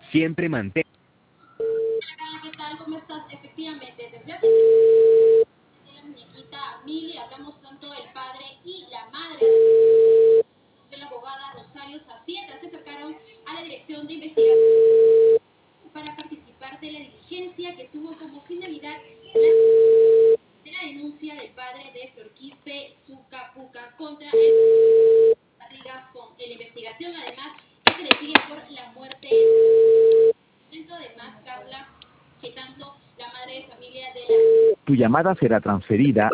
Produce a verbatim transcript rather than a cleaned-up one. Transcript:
Siempre mantén. Hola, ¿qué tal? ¿Cómo estás? Efectivamente, desde hace de la muñequita Mili hablamos tanto el padre y la madre de la abogada Rosario Sacieta. Se acercaron a la dirección de investigación para participar de la diligencia que tuvo como finalidad la, la denuncia del padre de Florquispe Sucapuca contra el Barriga con la investigación, además que se le sigue por la muerte. Además, Carla, que tanto la madre de familia de la... Tu llamada será transferida